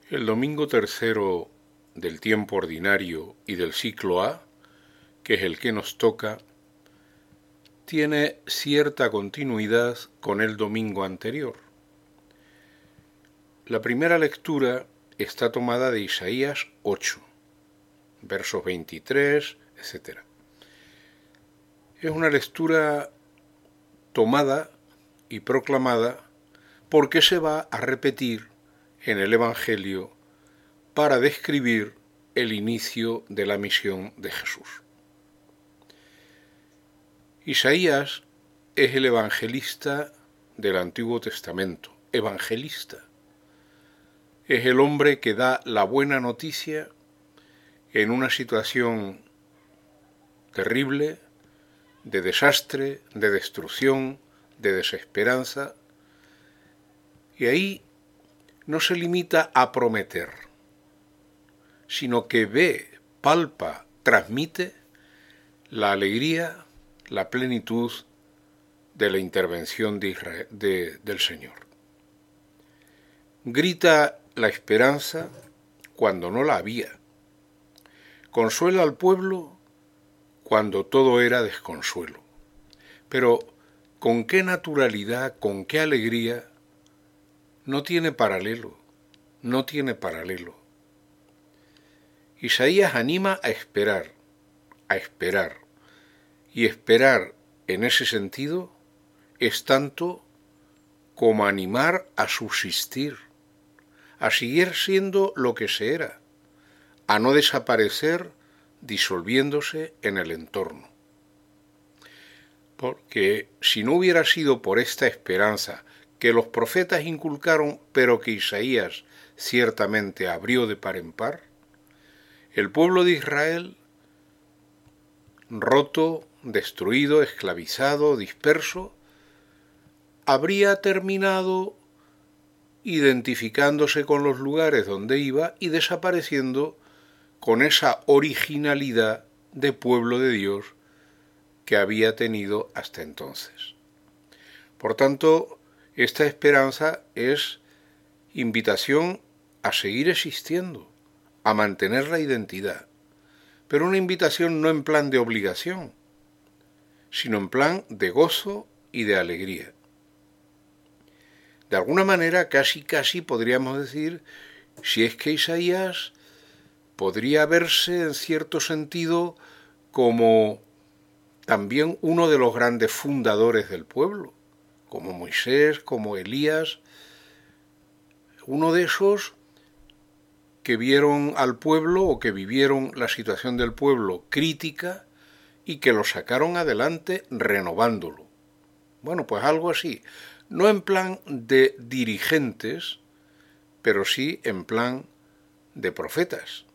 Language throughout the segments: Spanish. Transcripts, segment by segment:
El domingo tercero del tiempo ordinario y del ciclo A, que es el que nos toca, tiene cierta continuidad con el domingo anterior. La primera lectura está tomada de Isaías 8, versos 23, etc. Es una lectura tomada y proclamada porque se va a repetir en el Evangelio para describir el inicio de la misión de Jesús. Isaías es el evangelista del Antiguo Testamento, evangelista. Es el hombre que da la buena noticia en una situación terrible, de desastre, de destrucción, de desesperanza, y ahí no se limita a prometer, sino que ve, palpa, transmite la alegría, la plenitud de la intervención del Señor. Grita la esperanza cuando no la había. Consuela al pueblo cuando todo era desconsuelo. Pero con qué naturalidad, con qué alegría, no tiene paralelo, no tiene paralelo. Isaías anima a esperar, y esperar en ese sentido es tanto como animar a subsistir, a seguir siendo lo que se era, a no desaparecer disolviéndose en el entorno. Porque si no hubiera sido por esta esperanza que los profetas inculcaron, pero que Isaías ciertamente abrió de par en par, el pueblo de Israel, roto, destruido, esclavizado, disperso, habría terminado identificándose con los lugares donde iba y desapareciendo con esa originalidad de pueblo de Dios que había tenido hasta entonces. Por tanto, esta esperanza es invitación a seguir existiendo, a mantener la identidad, pero una invitación no en plan de obligación, sino en plan de gozo y de alegría. De alguna manera, casi podríamos decir, si es que Isaías podría verse en cierto sentido como también uno de los grandes fundadores del pueblo, como Moisés, como Elías, uno de esos que vieron al pueblo o que vivieron la situación del pueblo crítica y que lo sacaron adelante renovándolo. Bueno, pues algo así, no en plan de dirigentes, pero sí en plan de profetas.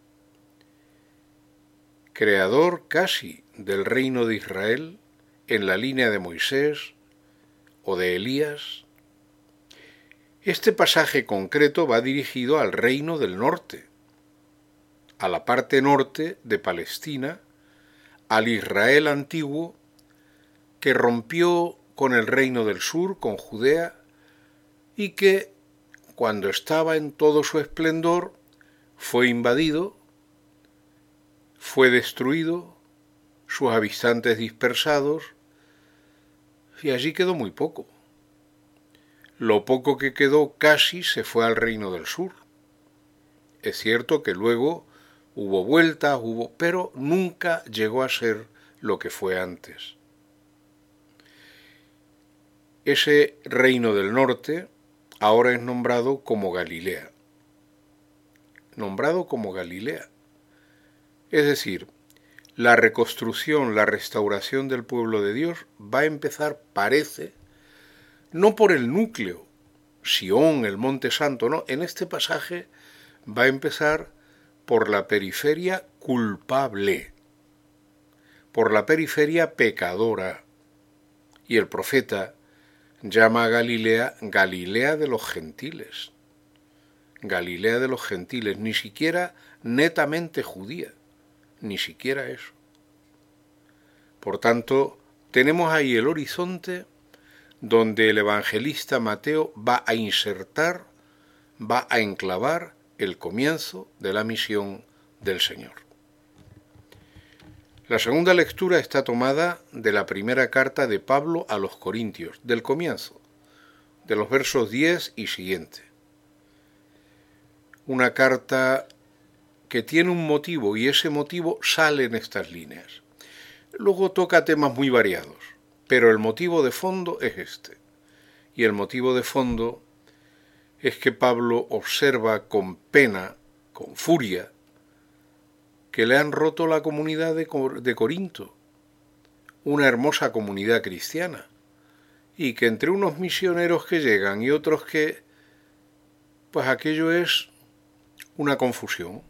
Creador casi del reino de Israel en la línea de Moisés o de Elías. Este pasaje concreto va dirigido al reino del norte, a la parte norte de Palestina, al Israel antiguo que rompió con el reino del sur, con Judea, y que, cuando estaba en todo su esplendor, fue invadido, fue destruido, sus habitantes dispersados, y allí quedó muy poco. Lo poco que quedó casi se fue al reino del sur. Es cierto que luego hubo vueltas, pero nunca llegó a ser lo que fue antes. Ese reino del norte ahora es nombrado como Galilea. Nombrado como Galilea. Es decir, la reconstrucción, la restauración del pueblo de Dios va a empezar, parece, no por el núcleo, Sión, el Monte Santo, no, en este pasaje va a empezar por la periferia culpable, por la periferia pecadora. Y el profeta llama a Galilea Galilea de los gentiles. Galilea de los gentiles, ni siquiera netamente judía, ni siquiera eso. Por tanto, tenemos ahí el horizonte donde el evangelista Mateo va a insertar, va a enclavar el comienzo de la misión del Señor. La segunda lectura está tomada de la primera carta de Pablo a los Corintios, del comienzo, de los versos 10 y siguiente. Una carta que tiene un motivo y ese motivo sale en estas líneas. Luego toca temas muy variados, pero el motivo de fondo es este. Y el motivo de fondo es que Pablo observa con pena, con furia, que le han roto la comunidad de Corinto, una hermosa comunidad cristiana, y que entre unos misioneros que llegan y otros que, pues aquello es una confusión.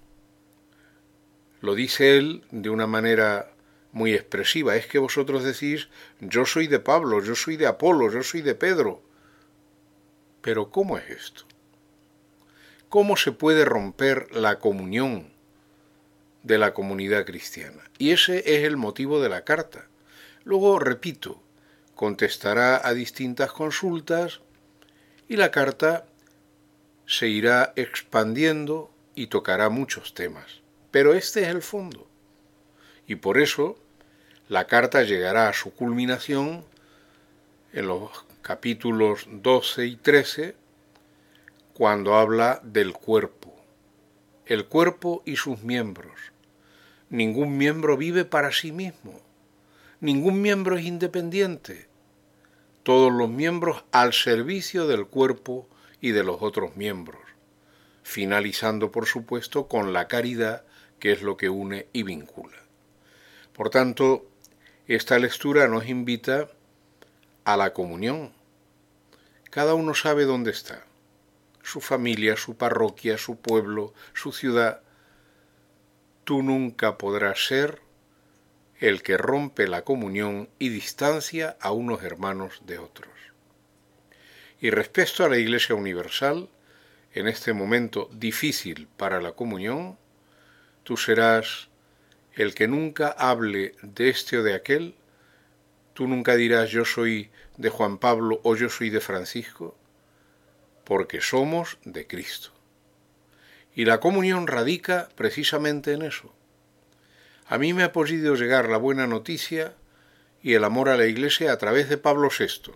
Lo dice él de una manera muy expresiva, es que vosotros decís, yo soy de Pablo, yo soy de Apolo, yo soy de Pedro. Pero ¿cómo es esto? ¿Cómo se puede romper la comunión de la comunidad cristiana? Y ese es el motivo de la carta. Luego, repito, contestará a distintas consultas y la carta se irá expandiendo y tocará muchos temas. Pero este es el fondo. Y por eso la carta llegará a su culminación en los capítulos 12 y 13, cuando habla del cuerpo. El cuerpo y sus miembros. Ningún miembro vive para sí mismo. Ningún miembro es independiente. Todos los miembros al servicio del cuerpo y de los otros miembros, finalizando por supuesto con la caridad, que es lo que une y vincula. Por tanto, esta lectura nos invita a la comunión. Cada uno sabe dónde está, su familia, su parroquia, su pueblo, su ciudad. Tú nunca podrás ser el que rompe la comunión y distancia a unos hermanos de otros. Y respecto a la Iglesia Universal, en este momento difícil para la comunión, tú serás el que nunca hable de este o de aquel. Tú nunca dirás yo soy de Juan Pablo o yo soy de Francisco, porque somos de Cristo. Y la comunión radica precisamente en eso. A mí me ha podido llegar la buena noticia y el amor a la Iglesia a través de Pablo VI,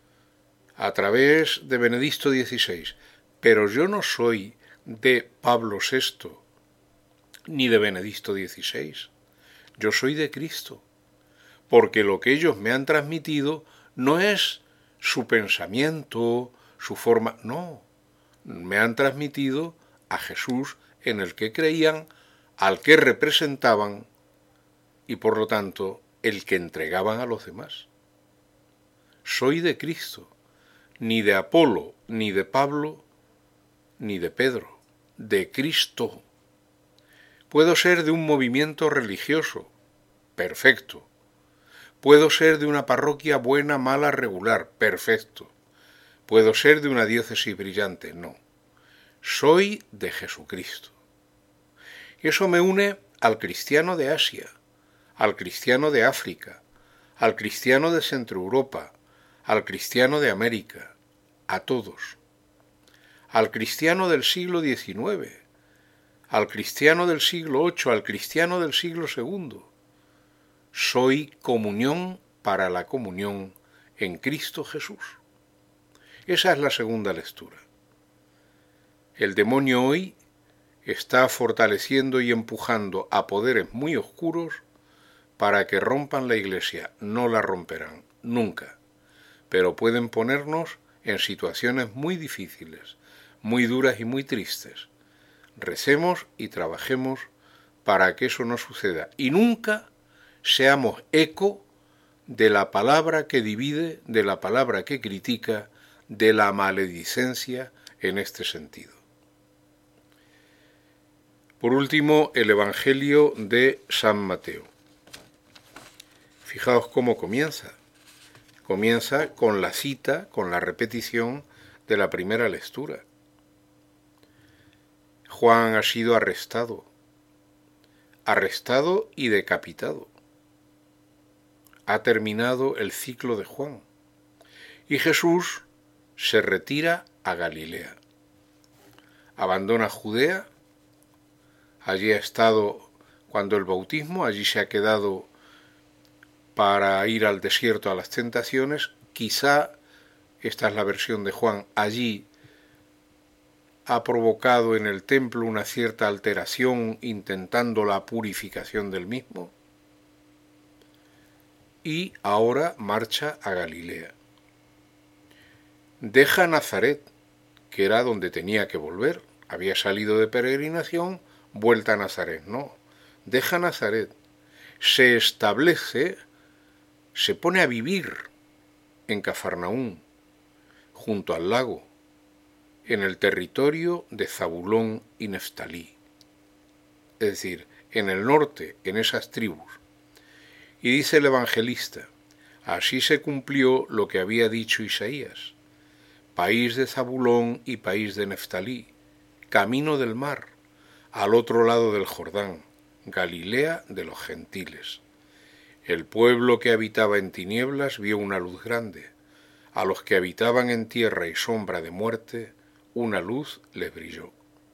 a través de Benedicto XVI, pero yo no soy de Pablo VI ni de Benedicto XVI, yo soy de Cristo, porque lo que ellos me han transmitido no es su pensamiento, su forma, no, me han transmitido a Jesús en el que creían, al que representaban y por lo tanto el que entregaban a los demás. Soy de Cristo, ni de Apolo, ni de Pablo, ni de Pedro, de Cristo. Puedo ser de un movimiento religioso, perfecto. Puedo ser de una parroquia buena, mala, regular, perfecto. Puedo ser de una diócesis brillante, no. Soy de Jesucristo. Y eso me une al cristiano de Asia, al cristiano de África, al cristiano de Centroeuropa, al cristiano de América, a todos. Al cristiano del siglo XIX, al cristiano del siglo VIII, al cristiano del siglo II. Soy comunión para la comunión en Cristo Jesús. Esa es la segunda lectura. El demonio hoy está fortaleciendo y empujando a poderes muy oscuros para que rompan la Iglesia. No la romperán, nunca. Pero pueden ponernos en situaciones muy difíciles, muy duras y muy tristes. Recemos y trabajemos para que eso no suceda. Y nunca seamos eco de la palabra que divide, de la palabra que critica, de la maledicencia en este sentido. Por último, el Evangelio de San Mateo. Fijaos cómo comienza. Comienza con la cita, con la repetición de la primera lectura. Juan ha sido arrestado y decapitado. Ha terminado el ciclo de Juan. Y Jesús se retira a Galilea. abandona Judea, allí ha estado cuando el bautismo, allí se ha quedado para ir al desierto a las tentaciones. Quizá, esta es la versión de Juan, allí ha provocado en el templo una cierta alteración intentando la purificación del mismo, y ahora marcha a Galilea. Deja Nazaret, que era donde tenía que volver, había salido de peregrinación, vuelta a Nazaret, no, deja Nazaret, se establece, se pone a vivir en Cafarnaún, junto al lago, en el territorio de Zabulón y Neftalí, es decir, en el norte, en esas tribus. Y dice el evangelista, así se cumplió lo que había dicho Isaías, país de Zabulón y país de Neftalí, camino del mar, al otro lado del Jordán, Galilea de los gentiles. El pueblo que habitaba en tinieblas vio una luz grande, a los que habitaban en tierra y sombra de muerte, una luz les brilló.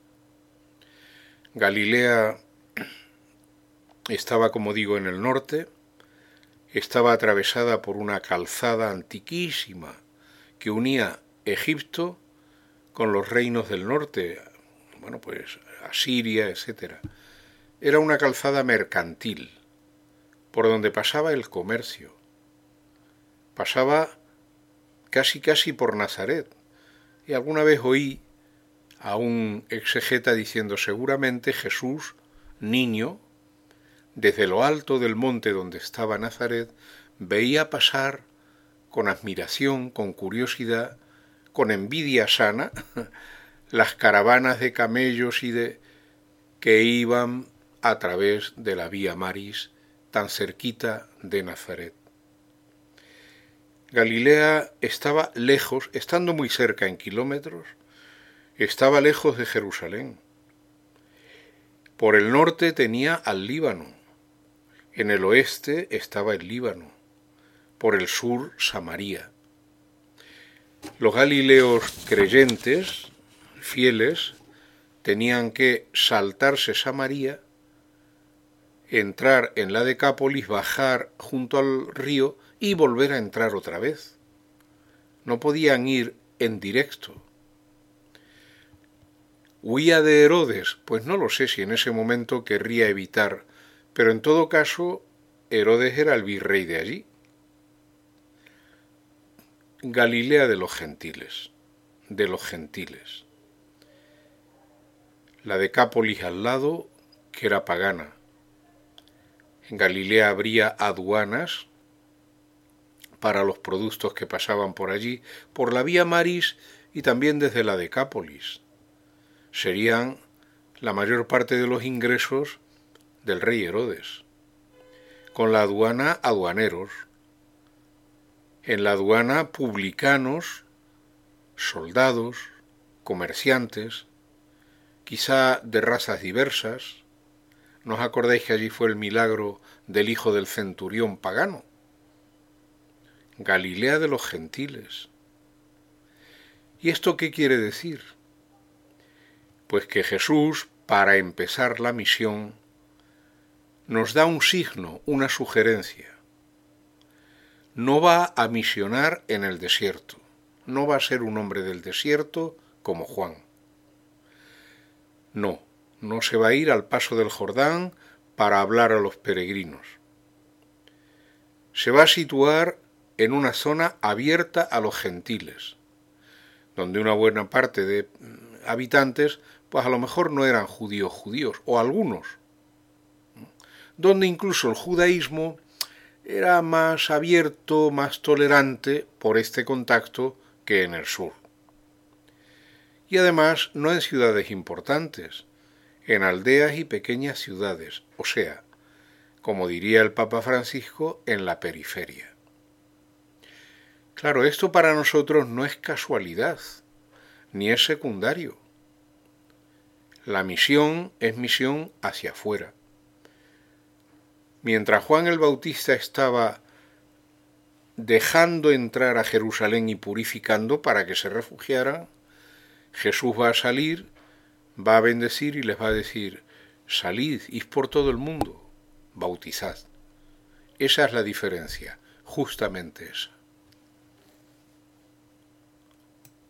Galilea estaba, como digo, en el norte, estaba atravesada por una calzada antiquísima que unía Egipto con los reinos del norte, bueno, pues Asiria, etc. Era una calzada mercantil, por donde pasaba el comercio. Pasaba casi por Nazaret. Y alguna vez oí a un exegeta diciendo, seguramente Jesús, niño, desde lo alto del monte donde estaba Nazaret, veía pasar con admiración, con curiosidad, con envidia sana, las caravanas de camellos que iban a través de la Vía Maris, tan cerquita de Nazaret. Galilea estaba lejos, estando muy cerca en kilómetros, estaba lejos de Jerusalén. Por el norte tenía al Líbano, en el oeste estaba el Líbano, por el sur Samaria. Los galileos creyentes, fieles, tenían que saltarse Samaria, entrar en la Decápolis, bajar junto al río y volver a entrar otra vez. No podían ir en directo. ¿Huía de Herodes? Pues no lo sé si en ese momento querría evitar, pero en todo caso Herodes era el virrey de allí. Galilea de los gentiles, La Decápolis al lado, que era pagana. En Galilea habría aduanas para los productos que pasaban por allí, por la Vía Maris y también desde la Decápolis. Serían la mayor parte de los ingresos del rey Herodes. Con la aduana, aduaneros. En la aduana, publicanos, soldados, comerciantes, quizá de razas diversas. ¿No os acordáis que allí fue el milagro del hijo del centurión pagano? Galilea de los gentiles. ¿Y esto qué quiere decir? Pues que Jesús, para empezar la misión, nos da un signo, una sugerencia. No va a misionar en el desierto, no va a ser un hombre del desierto como Juan. No se va a ir al paso del Jordán para hablar a los peregrinos. Se va a situar en una zona abierta a los gentiles, donde una buena parte de habitantes, pues a lo mejor no eran judíos, o algunos, donde incluso el judaísmo era más abierto, más tolerante por este contacto que en el sur. Y además no en ciudades importantes, en aldeas y pequeñas ciudades, o sea, como diría el Papa Francisco, en la periferia. Claro, esto para nosotros no es casualidad, ni es secundario. La misión es misión hacia afuera. Mientras Juan el Bautista estaba dejando entrar a Jerusalén y purificando para que se refugiaran, Jesús va a salir va a bendecir y les va a decir: salid, id por todo el mundo, bautizad. Esa es la diferencia, justamente esa.